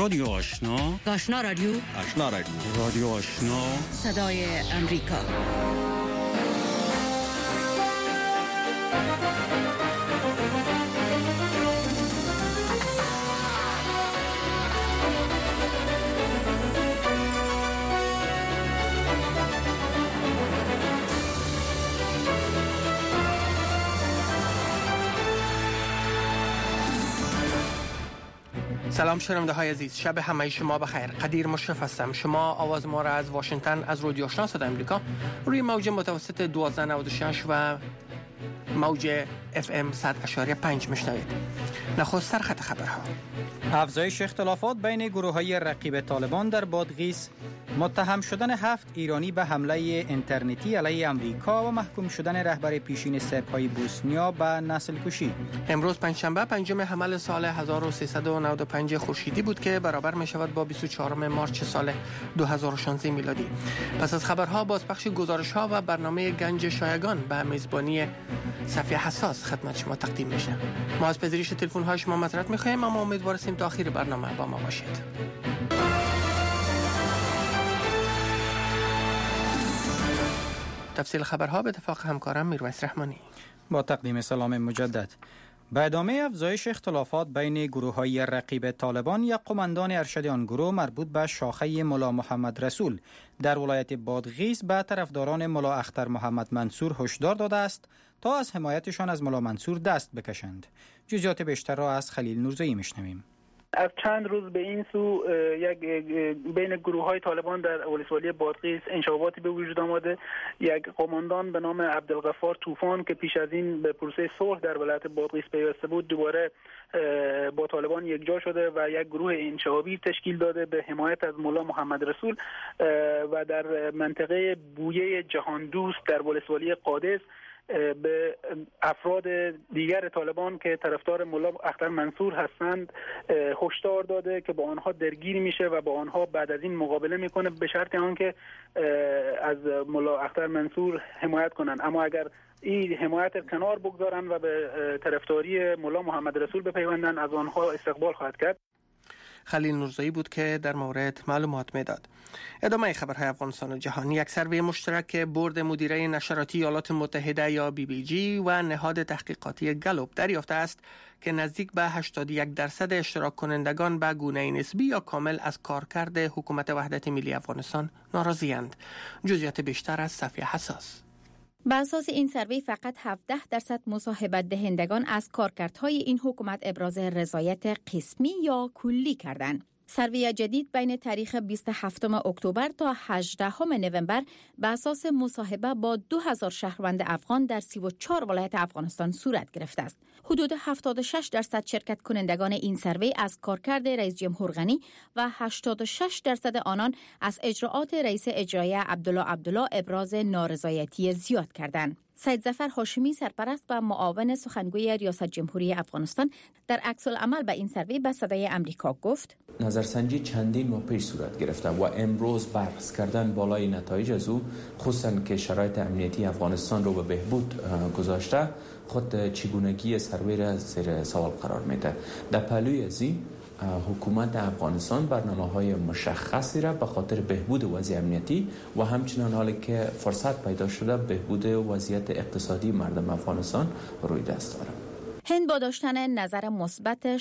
رادیو آشنا، آشنا رادیو، آشنا رادیو، رادیو آشنا، صدای امریکا. سلام شنونده های عزیز، شب همه شما بخیر. قدیر مشرف هستم. شما آواز ما را از واشنگتن از رادیو آشنا صدای امریکا روی موج متوسط 1296 و موج FM 100.5 میشنوید. نخست سرخط خبرها. افزایش اختلافات بین گروه‌های رقیب طالبان در بادغیس، متهم شدن 7 ایرانی به حمله اینترنتی علیه امریکا و محکوم شدن رهبر پیشین سرب‌های بوسنیا به نسل کشی. امروز پنجشنبه پنجم حمل سال 1395 خورشیدی بود که برابر می شود با 24 مارس سال 2016 میلادی. پس از خبرها بازپخش گزارش‌ها و برنامه گنج شایگان به میزبانی صفیه حساس خدمت شما تقدیم میشه. ما از پذیرش تلفن‌های شما معذرت می‌خواهیم، اما امیدوار هستیم تا آخر برنامه با ما باشید. تفصیل خبرها به اتفاق همکارم میرویس رحمانی. با تقدیم سلام مجدد. به ادامه افزایش اختلافات بین گروه‌های رقیب طالبان، یک قماندان ارشد آن گروه مربوط به شاخه ملا محمد رسول در ولایت بادغیس به طرفداران ملا اختر محمد منصور هشدار داده است تا از حمایتشان از ملا منصور دست بکشند. جزئیات بیشتر را از خلیل نورزایی میشنویم. از چند روز به این سو یک بین گروه‌های طالبان در ولسوالی بادغیس انشاباتی به وجود آمده. یک قماندان به نام عبدالغفار طوفان که پیش از این به پروسه صلح در ولایت بادغیس پیوسته بود، دوباره با طالبان یکجا شده و یک گروه انشابی تشکیل داده به حمایت از مولا محمد رسول و در منطقه بویه جهان دوست در ولسوالی قادس به افراد دیگر طالبان که طرفدار مولا اختر منصور هستند هشدار داده که با آنها درگیر میشه و با آنها بعد از این مقابله میکنه به شرط آنکه از مولا اختر منصور حمایت کنند. اما اگر این حمایت کنار بگذارن و به طرفداری مولا محمد رسول بپیوندن، از آنها استقبال خواهد کرد. خلیل نورزایی بود که در مورد معلومات میداد. ادامه خبرهای افغانستان و جهان. یک سروی مشترک بورد مدیره نشراتی ایالات متحده یا BBG و نهاد تحقیقاتی گالوپ دریافته است که نزدیک به 81% اشتراک کنندگان به گونه نسبی یا کامل از کارکرد حکومت وحدت ملی افغانستان ناراضی‌اند. جزئیات بیشتر از صفیه حساس. بر اساس این سروی فقط 17% مصاحبت دهندگان از کارکردهای این حکومت ابراز رضایت قسمی یا کلی کردند. سروی جدید بین تاریخ 27 اکتبر تا 18 نوامبر بر اساس مصاحبه با 2000 شهروند افغان در 34 ولایت افغانستان صورت گرفته است. حدود 76% شرکت کنندگان این سروی از کارکرد رئیس جمهور غنی و 86% آنان از اجراءات رئیس اجرایی عبدالله ابراز نارضایتی زیاد کردند. سید ظفر هاشمی سرپرست و معاون سخنگوی ریاست جمهوری افغانستان در عکس العمل به این سروی به صدای امریکا گفت: نظرسنجی چندین ماه پیش صورت گرفته و امروز بحث کردن بالای نتایج از او، خصوصا که شرایط امنیتی افغانستان رو به بهبود گذاشته، خود چگونگی سروی را زیر سوال قرار میده. در پهلوی از این حکومت افغانستان برنامه‌های مشخصی را به خاطر بهبود وضع امنیتی و همچنان حالی که فرصت پیدا شده بهبود وضعیت اقتصادی مردم افغانستان روی دست دارد. هند با داشتن نظر مثبت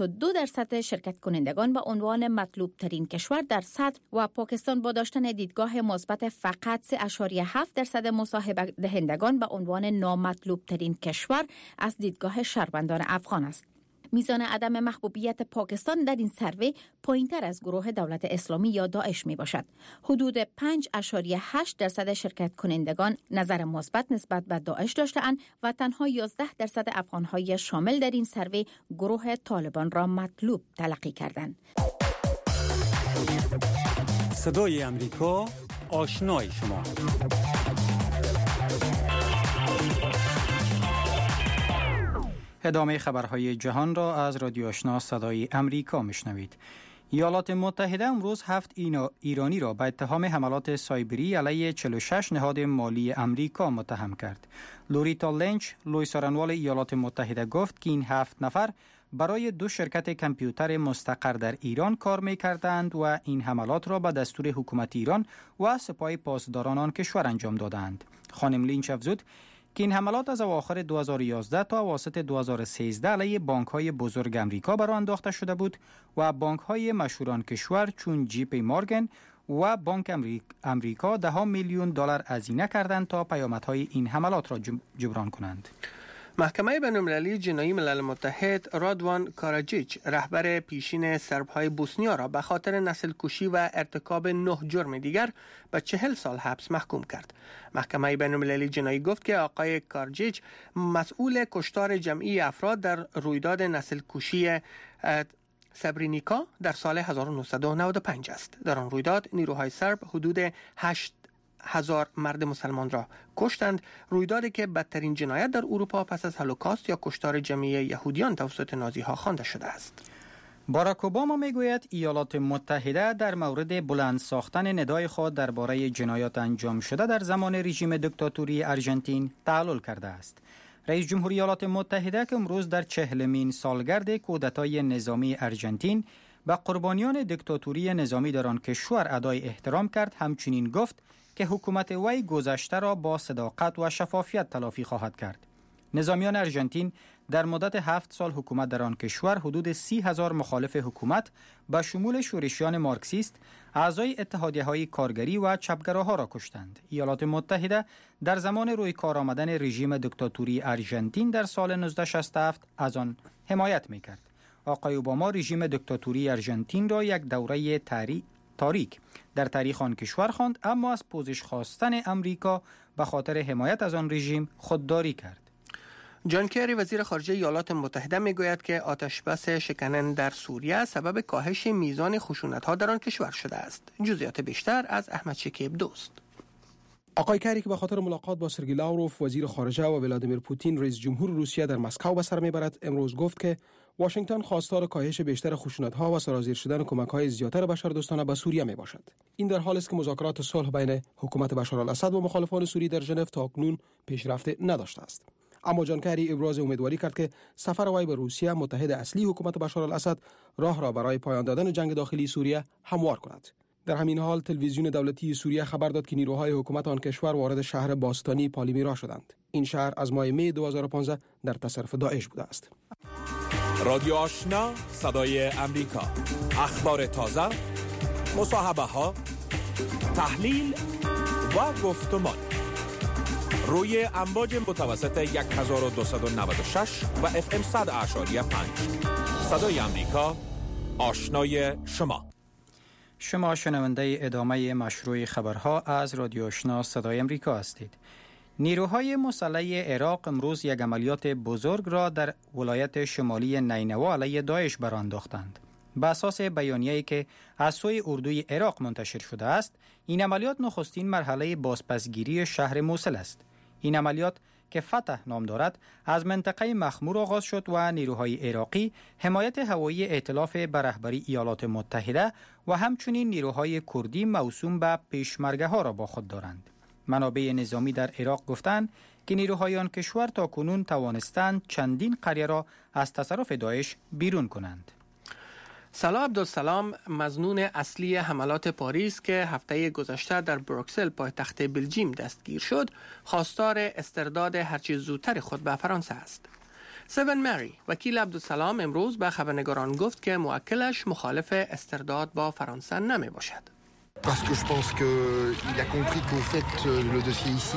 62% شرکت کنندگان به عنوان مطلوب ترین کشور در صدر و پاکستان با داشتن دیدگاه مثبت فقط 3.7% مصاحبت دهندگان به عنوان نامطلوب ترین کشور از دیدگاه شهروندان افغان است. میزان عدم محبوبیت پاکستان در این سروی پایین‌تر از گروه دولت اسلامی یا داعش می باشد. حدود 5.8% شرکت کنندگان نظر مثبت نسبت به داعش داشته‌اند و تنها 11% افغان‌های شامل در این سروی گروه طالبان را مطلوب تلقی کردند. صدای امریکا، آشنای شما. ادامه خبرهای جهان را از رادیو آشنا صدای امریکا میشنوید. ایالات متحده امروز 7 ایرانی را به اتهام حملات سایبری علیه 46 نهاد مالی امریکا متهم کرد. لوریتا لینچ، لوی سارنوال ایالات متحده گفت که این 7 نفر برای 2 شرکت کامپیوتر مستقر در ایران کار می‌کردند و این حملات را به دستور حکومت ایران و سپاه پاسداران آن کشور انجام دادند. خانم لینچ افزود که این حملات از اواخر 2011 تا اواسط 2013 علیه بانک‌های بزرگ امریکا برآ انداخته شده بود و بانک‌های مشهور آن کشور چون جی پی مورگان و بانک امریکا $10 میلیون هزینه کردند تا پیامدهای این حملات را جبران کنند. محکمه بین‌المللی جنایی ملل متحد رادوان کاراجیچ رهبر پیشین سرب‌های بوسنیا را به خاطر نسل کشی و ارتکاب 9 جرم دیگر به 40 سال حبس محکوم کرد. محکمه بین‌المللی جنایی گفت که آقای کاراجیچ مسئول کشتار جمعی افراد در رویداد نسل کشی سبرینیکا در سال 1995 است. در آن رویداد نیروهای سرب حدود 8,000 مرد مسلمان را کشتند، رویدادی که بدترین جنایت در اروپا پس از هولوکاست یا کشتار جمعی یهودیان توسط نازی‌ها خوانده شده است. باراک اوباما میگوید ایالات متحده در مورد بلند ساختن ندای خود درباره جنایات انجام شده در زمان رژیم دیکتاتوری آرژانتین تعلل کرده است. رئیس جمهور ایالات متحده که امروز در 40مین سالگرد کودتای نظامی آرژانتین به قربانیان دیکتاتوری نظامی در آن کشور ادای احترام کرد، همچنین گفت که حکومت وی گذشته را با صداقت و شفافیت تلافی خواهد کرد. نظامیان آرژانتین در مدت 7 سال حکومت در آن کشور حدود 30,000 مخالف حکومت به شمول شورشیان مارکسیست، اعضای اتحادیه‌های کارگری و چپگراها را کشتند. ایالات متحده در زمان روی کار آمدن رژیم دیکتاتوری آرژانتین در سال 1967 از آن حمایت می‌کرد. آقای اوباما رژیم دیکتاتوری آرژانتین را یک دوره تاریک در تاریخ آن کشور خواند، اما از پوزش خواستن امریکا به خاطر حمایت از آن رژیم خودداری کرد. جان کری وزیر خارجه ایالات متحده میگوید که آتش بس شکننده در سوریه سبب کاهش میزان خشونت‌ها در آن کشور شده است. جزئیات بیشتر از احمد شکیب دوست. آقای کری که به خاطر ملاقات با سرگئی لاوروف وزیر خارجه و ولادیمیر پوتین رئیس جمهور روسیه در مسکو به سر میبرد، امروز گفت که واشنگتن خواستار کاهش بیشتر خشونت‌ها و سرازیر شدن کمک‌های زیاتر بشردوستانه به سوریه میباشد. این در حالی است که مذاکرات صلح بین حکومت بشار الاسد و مخالفان سوری در ژنو تاکنون پیشرفت نداشته است. اما جان کری ابراز امیدواری کرد که سفر وی به روسیه، متحد اصلی حکومت بشار الاسد، راه را برای پایان دادن جنگ داخلی سوریه هموار کند. در همین حال تلویزیون دولتی سوریه خبر داد که نیروهای حکومت آن کشور وارد شهر باستانی پالیمیرا شدند. این شهر از ماه می 2015 در تصرف داعش بوده است. رادیو آشنا، صدای امریکا، اخبار تازه، مصاحبه ها، تحلیل و گفتمان روی امواج متوسط 1296 و FM 100.5. صدای امریکا، آشنای شما. شما شنونده ادامه مشروع خبرها از رادیو آشنا صدای امریکا هستید. نیروهای مسلح عراق امروز یک عملیات بزرگ را در ولایت شمالی نینوا علیه داعش برانداختند. به اساس بیانیه‌ای که از سوی اردوی عراق منتشر شده است، این عملیات نخستین مرحله بازپسگیری شهر موصل است. این عملیات که فتح نام دارد از منطقه مخمور آغاز شد و نیروهای عراقی حمایت هوایی ائتلاف به رهبری ایالات متحده و همچنین نیروهای کردی موسوم به پیشمرگه‌ها را با خود دارند. منابع نظامی در عراق گفتند که نیروهای آن کشور تاکنون توانستند چندین قریه را از تصرف داعش بیرون کنند. سلا عبدالسلام، مظنون اصلی حملات پاریس که هفته گذشته در بروکسل پایتخت بلژیم دستگیر شد، خواستار استرداد هرچه زودتر خود به فرانسه است. سیون مری، وکیل عبدالسلام، امروز به خبرنگاران گفت که موکلش مخالف استرداد با فرانسه نمی باشد. Parce que je pense qu'il a compris qu'au fait le dossier ici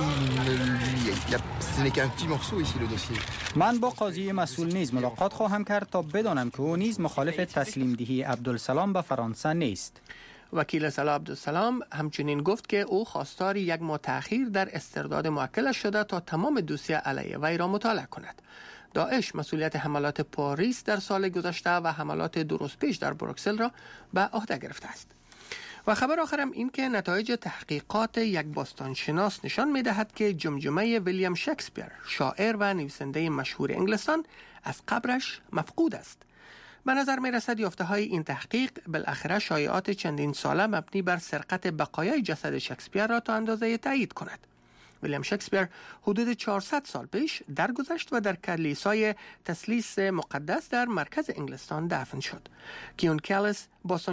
ce n'est qu'un petit morceau ici le dossier. من با قاضی مسئول نیز ملاقات خواهم کرد تا بدانم که او نیز مخالف تسلیم دهی عبدالسلام به فرانسه نیست. وکیل سلا عبدالسلام همچنین گفت که او خواستار یک ماه تأخیر در استرداد موکلش شده تا تمام دوسیه علیه وی را مطالعه کند. داعش مسئولیت حملات پاریس در سال گذشته و حملات 2 روز پیش در بروکسل را به عهده گرفته است. و خبر آخرم این که نتایج تحقیقات یک باستانشناس نشان می‌دهد که جمجمه ویلیام شکسپیر، شاعر و نویسنده مشهور انگلستان، از قبرش مفقود است. به نظر می‌رسد یافته‌های این تحقیق بالاخره شایعات چندین ساله مبنی بر سرقت بقایای جسد شکسپیر را تا اندازه تایید کند. ویلیام شکسپیر حدود 400 سال پیش درگذشت و در کلیسای تثلیث مقدس در مرکز انگلستان دفن شد. کیون کالیس